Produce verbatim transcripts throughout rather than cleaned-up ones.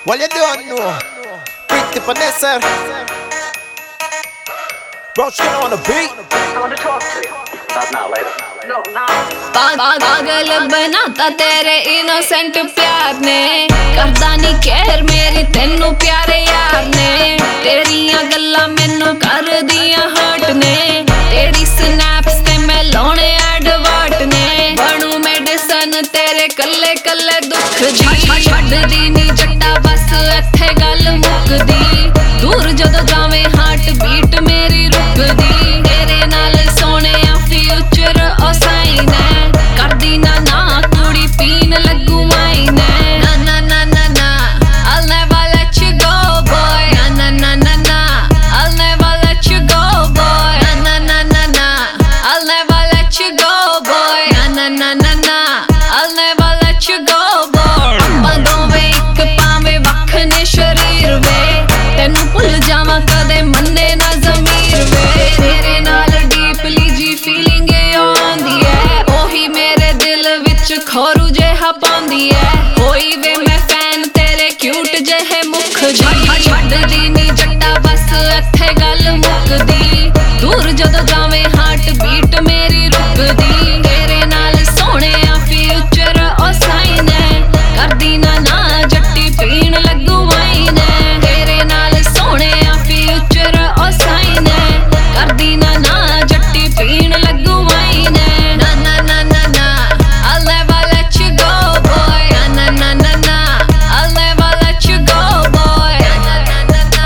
What you don't know? Pretty Vanessa. Bro, she on the beat. I want to talk to you. Not now, later. No, now. पागल बनाता तेरे innocent प्यार ने करदा नहीं care मेरी तेनू प्यारे यार ने तेरियां गल्लां मैनू कर दियां हर्ट ने तेरी स्नैप्स ते मैं लाने एडवर्ट ने बनू मेडिसन तेरे कल्ले कल्ले दुख दी छड्डदी नी जट्टा बस इत्थे गल मुकदी दूर जदों जावे हार्ट बीट मेरी रुकदी तेरे नाल सोहणिया फ्यूचर ओ साइन है करदी ना ना कुड़ी पीन लगू माइन है ना ना ना ना ना I'll never let you go boy ना ना ना ना ना I'll never let you go boy ना ना ना ना ना I'll never let you go boy ना ना ना ना ना I'll never let you go boy ਆਪਾਂ ਦੋਵੇਂ ਇੱਕ ਪਾਵੇਂ ਵੱਖ ਨੇ ਸ਼ਰੀਰ ਵੇ ਤੈਨੂੰ ਭੁੱਲ ਜਾਵਾਂ ਕਦੇ ਮੰਨੇ ਨਾ ਜ਼ਮੀਰ ਵੇ ਤੇਰੇ ਨਾਲ ਡੀਪਲੀ ਜੀ ਫੀਲਿੰਗ ਆਉਂਦੀ ਹੈ ਉਹੀ ਮੇਰੇ ਦਿਲ ਵਿੱਚ ਖੋਰੂ ਜਿਹਾ ਪਾਉਂਦੀ ਹੈ ਹੋਈ ਵੇ ਮੈਂ ਫੈਨ ਤੇਰੇ ਕਿਊਟ ਜਿਹੇ ਮੁਖ ਦੀ ਛੱਡਦੀ ਨੀ ਜੱਟਾ ਬਸ ਇੱਥੇ ਗੱਲ ਮੁੱਕਦੀ ਦੂਰ ਜਦੋਂ ਜਾਵੇਂ ਹਾਰਟ ਬੀਟ ਮੇਰੀ ਰੁਕਦੀ ਤੇਰੇ ਨਾਲ ਸੋਹਣਿਆ ਫਿਊਚਰ ਉਹ ਸਾਈਨ ਹੈ ਕਰਦੀ ਨਾ ਨਾ ਜੱਟੀ ਪੀਣ ਲੱਗੂ ਵਾਈਨ ਹੈ ਤੇਰੇ ਨਾਲ ਸੋਹਣਿਆ ਫਿਊਚਰ ਉਹ ਸਾਈਨ ਹੈ ਕਰਦੀ ਨਾ ਨਾ ਜੱਟੀ ਪੀਣ ਲੱਗੂ ਵਾਈਨ ਹੈ ਨਾ ਨਾ ਨਾ ਨਾ ਨਾ I'll never let you go boy ਨਾ ਨਾ ਨਾ ਨਾ I'll never let you go boy ਨਾ ਨਾ ਨਾ ਨਾ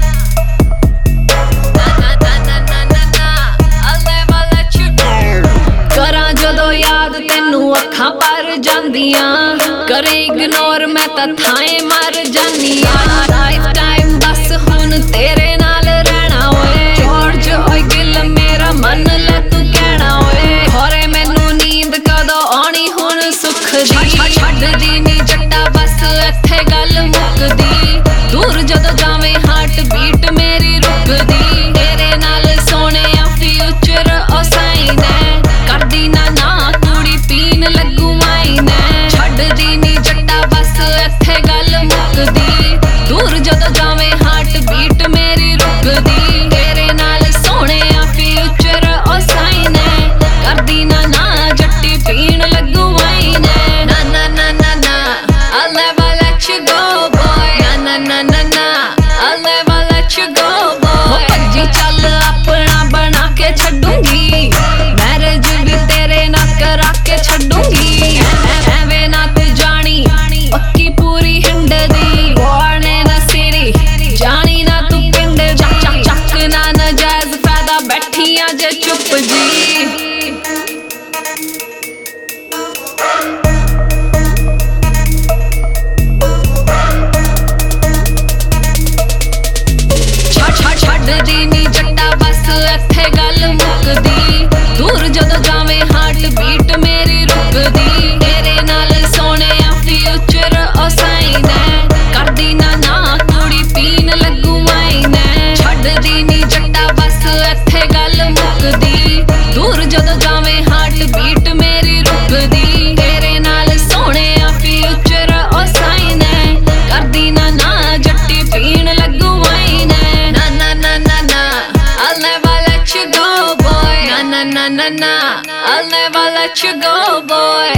ਨਾ ਨਾ ਨਾ ਨਾ ਨਾ I'll never let you go ਕਰਾਂ ਜਦੋਂ ਯਾਦ ਤੈਨੂੰ ਅੱਖਾਂ ਭਰ ਜਾਂਦੀਆਂ ਕਰੇ ਇਗਨੋਰ ਮੈਂ ਤਾਂ ਥਾਏ ਮਰ ਜਾਨੀਆਂ ਲਾਈਫ ਟਾਈਮ ਬਸ ਹੁਣ ਤੇਰੇ ਨਾਲ ਰਹਿਣਾ ਓਏ ਜਾਰਜ ਓਏ ਗਿੱਲ ਮੇਰਾ ਮਨ ਲੈ ਤੂੰ ਕਹਿਣਾ ਓਏ ਹੋਰੇ ਮੈਨੂੰ ਨੀਂਦ ਕਦੋਂ ਆਉਣੀ ਹੁਣ ਸੁੱਖ ਦੀ ਛੱਡਦੀ ਨੀ ਜੱਟਾ ਬਸ ਇੱਥੇ ਗੱਲ ਮੁੱਕਦੀ ਦੂਰ ਜਦੋਂ ਜਾਵੇਂ ਹਾਰਟ ਬੀਟ ਮੇਰੀ ਰੁਕਦੀ ਤੇਰੇ ਨਾਲ ਸੋਹਣਿਆ ਫਿਊਚਰ ਉਹ ਸਾਈਨ ਹੈ ਕਰਦੀ ਨਾ ਨਾ ਕੁੜੀ ਪੀਣ ਲੱਗੂ ਮਾਈਨ ਹੈ ਛੱਡਦੀ ਨੀ ਜੱਟਾ ਬਸ ਇੱਥੇ ਗੱਲ ਮੁੱਕਦੀ ਦੂਰ ਜਦੋਂ ਜਾਵੇਂ ਹਾਰਟ ਬੀਟ ਮੇਰੀ ਰੁਕਦੀ ਤੇਰੇ ਨਾਲ ਸੋਹਣਿਆ ਫਿਊਚਰ ਉਹ ਸਾਈਨ ਹੈ ਕਰਦੀ ਨਾ ਨਾ ਜੱਟੀ ਪੀਣ ਲੱਗੂ ਵਾਈਨ ਹੈ ਨਾ ਨਾ ਨਾ ਨਾ ਨਾ I'll never let you go boy ਨਾ ਨਾ ਨਾ ਨਾ ਨਾ I'll never let you go boy ਭੱਜੀ ਚੱਲ ਆਪਣਾ ਬਣਾ ਕੇ ਛੱਡੂੰਗੀ ਮੈਰਿਜ ਵੀ ਤੇਰੇ ਨਾਲ ਕਰਾ ਕੇ ਛੱਡੂੰਗੀ ਐਵੇਂ ਨਾ ਤੂੰ ਜਾਣੀ ਪੱਕੀ ਪੂਰੀ ਹਿੰਡ ਦੀ born in a city ਜਾਣੀ ਨਾ ਤੂੰ ਪਿੰਡ ਚੱਕ ਚੱਕ ਚੱਕ ਨਾ ਨਜਾਇਜ਼ ਫਾਇਦਾ ਬੈਠੀਆਂ ਜੇ ਚੁੱਪ ਜੀ ਛੱਡਦੀ ਨੀ ਜੱਟਾ ਬਸ ਇੱਥੇ ਗੱਲ ਮੁੱਕਦੀ ਦੂਰ ਜਦੋਂ ਜਾਵੇਂ ਹਾਰਟ ਬੀਟ ਮੇਰੀ ਰੁਕਦੀ ਤੇਰੇ ਨਾਲ ਸੋਹਣਿਆ ਫਿਊਚਰ ਉਹ ਸਾਈਨ ਹੈ ਕਰਦੀ ਨਾ ਨਾ ਕੁੜੀ ਪੀਣ ਲੱਗੂ ਵਾਈਨ ਹੈ ਛੱਡਦੀ ਨੀ ਜੱਟਾ ਬਸ ਇੱਥੇ ਗੱਲ ਮੁੱਕਦੀ ਦੂਰ ਜਦੋਂ ਜਾਵੇਂ ਹਾਰਟ ਬੀਟ ਮੇਰੀ ਰੁਕਦੀ ਤੇਰੇ ਨਾਲ ਸੋਹਣਿਆ ਫਿਊਚਰ ਉਹ ਸਾਈਨ ਹੈ ਕਰਦੀ ਨਾ ਨਾ ਜੱਟੀ ਪੀਣ ਲੱਗੂ ਵਾਈਨ ਹੈ ਨਾ ਨਾ ਨਾ ਨਾ ਨਾ I'll never let you go boy ਨਾ ਨਾ ਨਾ ਨਾ ਨਾ I'll never let you go boy